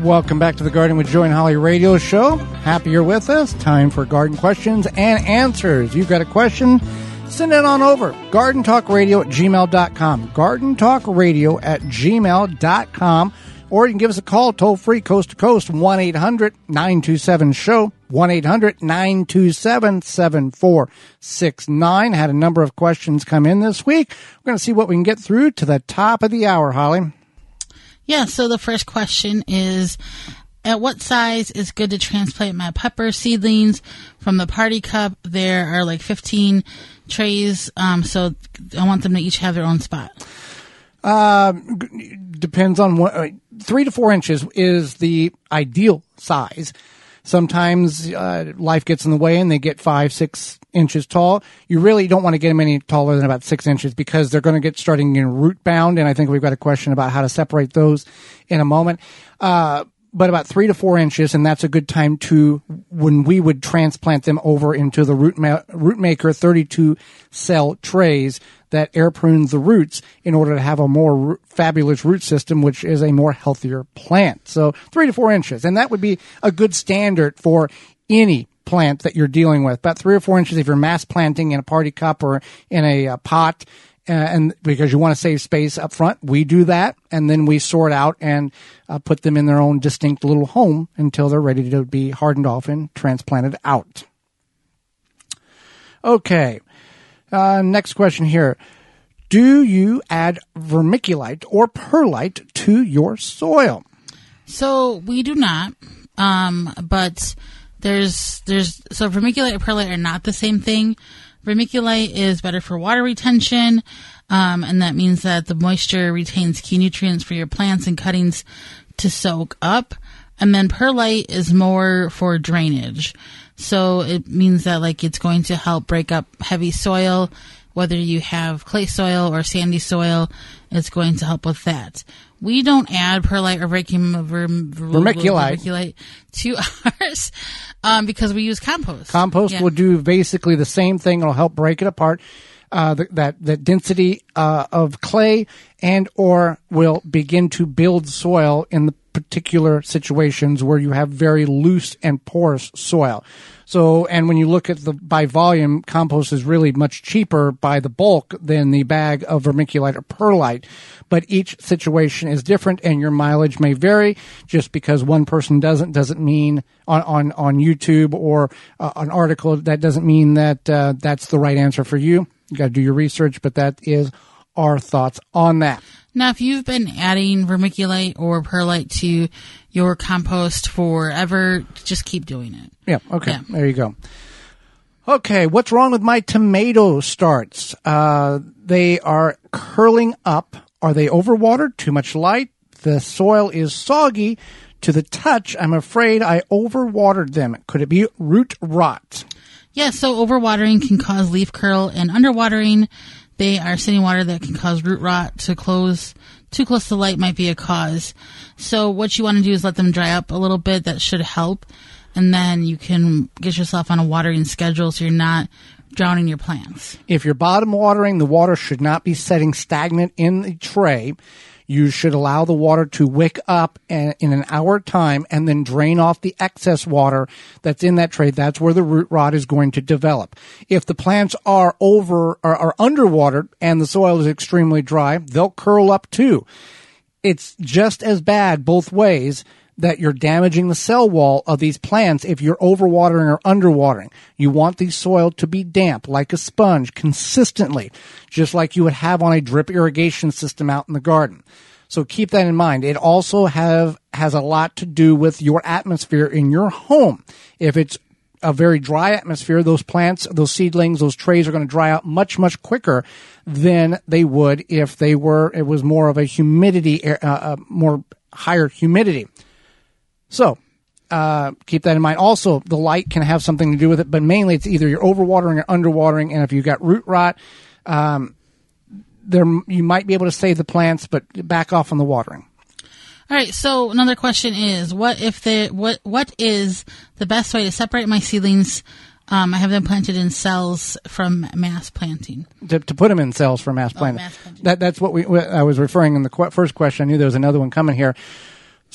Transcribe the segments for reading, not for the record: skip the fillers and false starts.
Welcome back to the Garden with Joy and Holly radio show. Happy you're with us. Time for garden questions and answers. You've got a question? Send it on over. GardenTalkRadio@gmail.com. GardenTalkRadio@gmail.com. Or you can give us a call toll free coast to coast 1-800-927-SHOW. 1-800-927-7469. Had a number of questions come in this week. We're going to see what we can get through to the top of the hour, Holly. Yeah, so the first question is, at what size is good to transplant my pepper seedlings from the party cup? There are like 15 trays, so I want them to each have their own spot. Depends on what, 3 to 4 inches is the ideal size. Sometimes life gets in the way and they get 5-6 inches tall. You really don't want to get them any taller than about 6 inches because they're going to get starting in root bound. And I think we've got a question about how to separate those in a moment. But about 3 to 4 inches, and that's a good time to when we would transplant them over into the Rootmaker 32 cell trays that air prunes the roots in order to have a more fabulous root system, which is a more healthier plant. So 3 to 4 inches, and that would be a good standard for any plant that you're dealing with. About 3 or 4 inches if you're mass planting in a party cup or in a pot. And because you want to save space up front, we do that, and then we sort out and put them in their own distinct little home until they're ready to be hardened off and transplanted out. Okay, next question here. Do you add vermiculite or perlite to your soil? So we do not, but so vermiculite and perlite are not the same thing. Vermiculite is better for water retention, and that means that the moisture retains key nutrients for your plants and cuttings to soak up. And then perlite is more for drainage. So it means that it's going to help break up heavy soil, whether you have clay soil or sandy soil, it's going to help with that. We don't add perlite or vermiculite to ours because we use compost. Compost will do basically the same thing. It'll help break it apart, that density of clay, and or will begin to build soil in the particular situations where you have very loose and porous soil. So, and when you look at by volume, compost is really much cheaper by the bulk than the bag of vermiculite or perlite. But each situation is different, and your mileage may vary. Just because one person doesn't mean on YouTube or an article, that doesn't mean that that's the right answer for you. You got to do your research, but that is our thoughts on that. Now, if you've been adding vermiculite or perlite to your compost forever, just keep doing it. Yeah, okay. Yeah. There you go. Okay, what's wrong with my tomato starts? They are curling up. Are they overwatered? Too much light? The soil is soggy to the touch. I'm afraid I overwatered them. Could it be root rot? Yeah, so overwatering can cause leaf curl, and underwatering, they are sitting water that can cause root rot. Too close to light might be a cause. So what you want to do is let them dry up a little bit. That should help. And then you can get yourself on a watering schedule so you're not drowning your plants. If you're bottom watering, the water should not be setting stagnant in the tray. You should allow the water to wick up in an hour time and then drain off the excess water that's in that tray. That's where the root rot is going to develop. If the plants are underwatered and the soil is extremely dry, they'll curl up too. It's just as bad both ways that you're damaging the cell wall of these plants if you're overwatering or underwatering. You want the soil to be damp like a sponge consistently, just like you would have on a drip irrigation system out in the garden. So keep that in mind. It also has a lot to do with your atmosphere in your home. If it's a very dry atmosphere, those plants, those seedlings, those trays are going to dry out much, much quicker than they would if it was more of a humidity, more higher humidity. So, keep that in mind. Also, the light can have something to do with it, but mainly it's either you're overwatering or underwatering, and if you've got root rot, you might be able to save the plants, but back off on the watering. All right, so another question is, what is the best way to separate my seedlings? I have them planted in cells from mass planting. To put them in cells for mass planting. Mass planting. That's what I was referring in the first question. I knew there was another one coming here. So,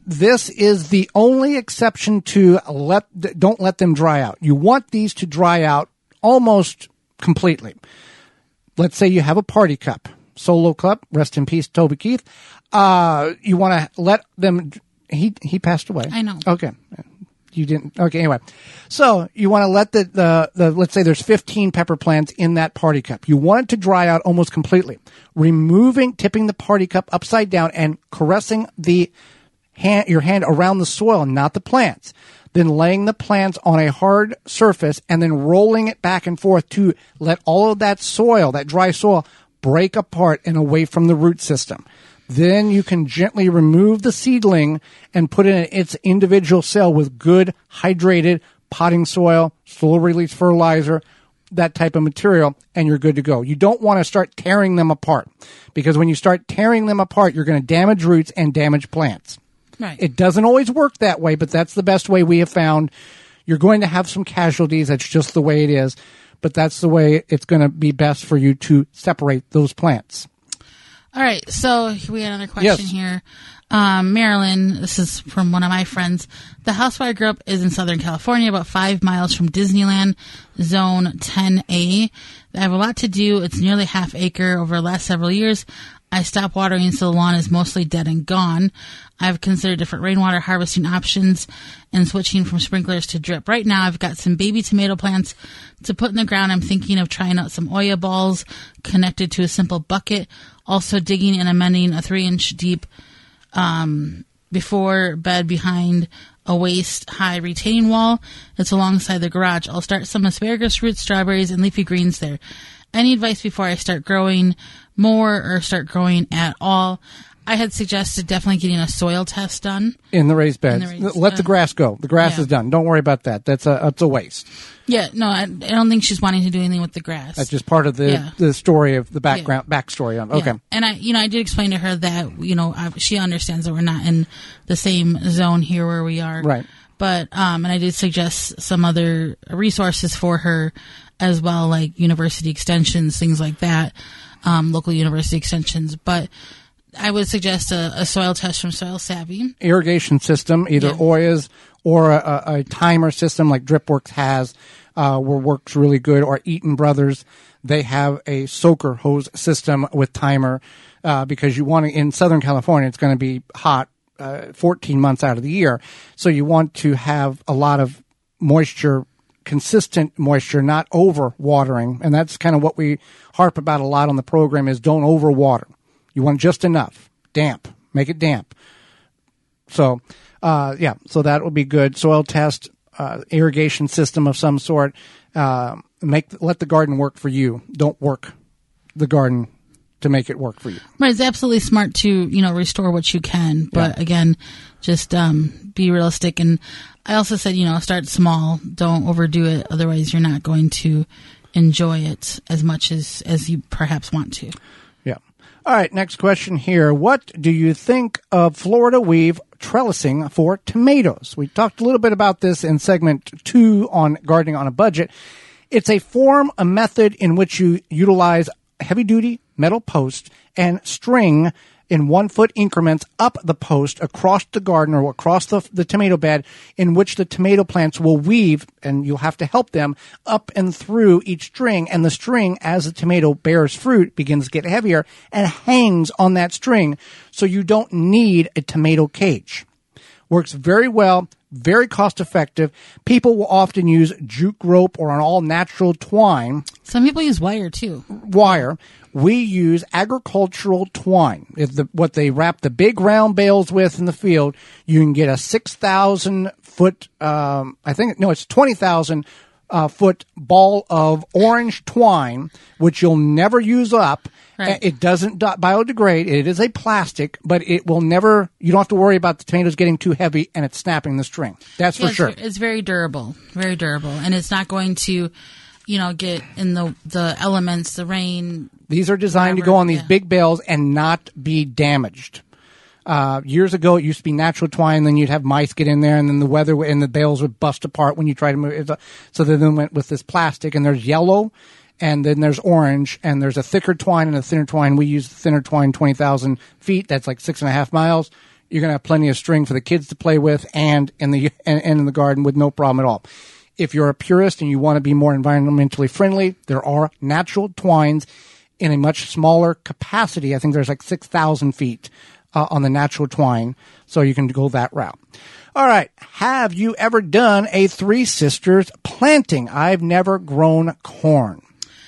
this is the only exception to don't let them dry out. You want these to dry out almost completely. Let's say you have a party cup, solo cup, rest in peace, Toby Keith. You want to let them, he passed away. I know. Okay. You didn't. Okay. Anyway, so you want to let the let's say there's 15 pepper plants in that party cup. You want it to dry out almost completely. Tipping the party cup upside down and caressing your hand around the soil, not the plants. Then laying the plants on a hard surface and then rolling it back and forth to let all of that soil, that dry soil, break apart and away from the root system. Then you can gently remove the seedling and put it in its individual cell with good hydrated potting soil, slow release fertilizer, that type of material, and you're good to go. You don't want to start tearing them apart, because when you start tearing them apart, you're going to damage roots and damage plants. Right. It doesn't always work that way, but that's the best way we have found. You're going to have some casualties. That's just the way it is, but that's the way it's going to be best for you to separate those plants. All right, so we had another question here. Marilyn, this is from one of my friends. The house where I grew up is in Southern California, about 5 miles from Disneyland, Zone 10A. I have a lot to do. It's nearly half acre. Over the last several years, I stopped watering so the lawn is mostly dead and gone. I've considered different rainwater harvesting options and switching from sprinklers to drip. Right now, I've got some baby tomato plants to put in the ground. I'm thinking of trying out some Oya balls connected to a simple bucket. Also digging and amending a 3-inch deep before bed behind a waist-high retaining wall. It's alongside the garage. I'll start some asparagus roots, strawberries, and leafy greens there. Any advice before I start growing more or start growing at all? I had suggested definitely getting a soil test done. In the raised beds. Let the grass go. The grass is done. Don't worry about that. That's a waste. Yeah, no, I don't think she's wanting to do anything with the grass. That's just part of the story of the backstory on. Okay. And I did explain to her that, she understands that we're not in the same zone here where we are. Right. But, and I did suggest some other resources for her as well, like university extensions, things like that, local university extensions. But I would suggest a soil test from Soil Savvy. Irrigation system, either Oyas or a timer system like DripWorks has, works really good, or Eaton Brothers. They have a soaker hose system with timer, because you want to, in Southern California, it's going to be hot 14 months out of the year. So you want to have a lot of moisture, consistent moisture, not over watering. And that's kind of what we harp about a lot on the program, is don't over water. You want just enough. Damp. Make it damp. So, so that will be good. Soil test, irrigation system of some sort. Let the garden work for you. Don't work the garden to make it work for you. Right. It's absolutely smart to, restore what you can. But again, just be realistic. And I also said, start small. Don't overdo it. Otherwise, you're not going to enjoy it as much as you perhaps want to. Yeah. All right, next question here. What do you think of Florida weave trellising for tomatoes? We talked a little bit about this in segment 2 on gardening on a budget. It's a method in which you utilize heavy-duty metal post and string in 1-foot increments up the post across the garden or across the tomato bed, in which the tomato plants will weave, and you'll have to help them up and through each string. And the string, as the tomato bears fruit, begins to get heavier and hangs on that string. So you don't need a tomato cage. Works very well, very cost effective. People will often use juke rope or an all natural twine. Some people use wire too. We use agricultural twine. What they wrap the big round bales with in the field. You can get a 6,000 foot, it's 20,000 foot ball of orange twine, which you'll never use up. Right. It doesn't biodegrade. It is a plastic, but it will never, you don't have to worry about the tomatoes getting too heavy and it's snapping the string. That's for sure. It's very durable, and it's not going to, get in the elements, the rain. These are designed to go on these big bales and not be damaged. Years ago, it used to be natural twine, then you'd have mice get in there, and then the weather and the bales would bust apart when you try to move it. So they then went with this plastic, and there's yellow, and then there's orange, and there's a thicker twine and a thinner twine. We use the thinner twine, 20,000 feet. That's like 6.5 miles. You're going to have plenty of string for the kids to play with and in the garden with no problem at all. If you're a purist and you want to be more environmentally friendly, there are natural twines in a much smaller capacity. I think there's like 6,000 feet on the natural twine, so you can go that route. All right. Have you ever done a Three Sisters planting? I've never grown corn.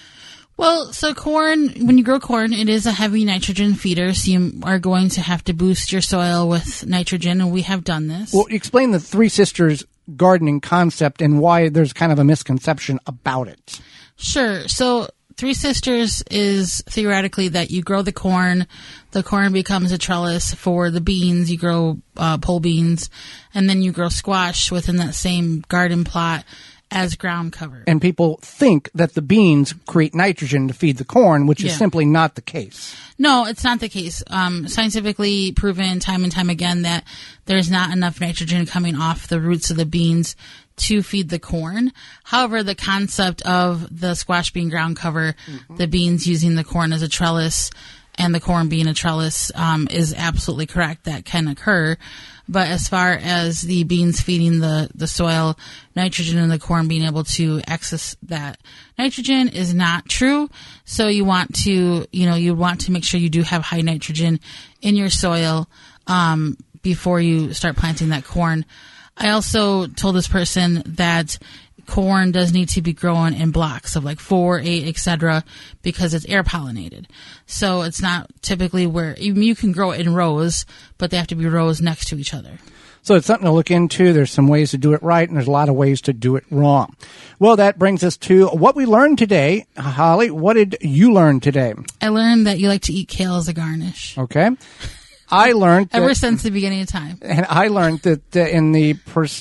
Well, so corn, when you grow corn, it is a heavy nitrogen feeder, so you are going to have to boost your soil with nitrogen, and we have done this. Well, explain the Three Sisters gardening concept and why there's kind of a misconception about it. Sure. So Three Sisters is theoretically that you grow the corn becomes a trellis for the beans, you grow pole beans, and then you grow squash within that same garden plot as ground cover. And people think that the beans create nitrogen to feed the corn, which is simply not the case. No, it's not the case. Scientifically proven time and time again that there's not enough nitrogen coming off the roots of the beans to feed the corn. However, the concept of the squash being ground cover, the beans using the corn as a trellis, and the corn being a trellis is absolutely correct. That can occur. But as far as the beans feeding the soil nitrogen and the corn being able to access that nitrogen is not true. So you want to make sure you do have high nitrogen in your soil before you start planting that corn. I also told this person that corn does need to be grown in blocks of like 4, 8, etc. because it's air pollinated. So it's not typically where you can grow it in rows, but they have to be rows next to each other. So it's something to look into. There's some ways to do it right, and there's a lot of ways to do it wrong. Well, that brings us to what we learned today. Holly, what did you learn today? I learned that you like to eat kale as a garnish. Okay. I learned ever since the beginning of time, and I learned that in the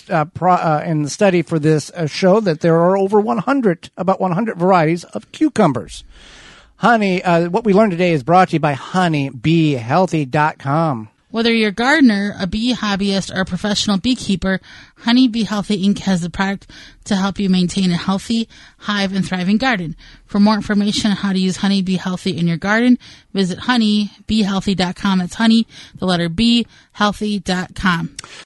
study for this show that there are about 100 varieties of cucumbers. Honey, what we learned today is brought to you by honeybeehealthy.com. Whether you're a gardener, a bee hobbyist, or a professional beekeeper, Honey Bee Healthy Inc. has the product to help you maintain a healthy, hive, and thriving garden. For more information on how to use Honey Bee Healthy in your garden, visit honeybeehealthy.com. That's honey, the letter B, healthy.com.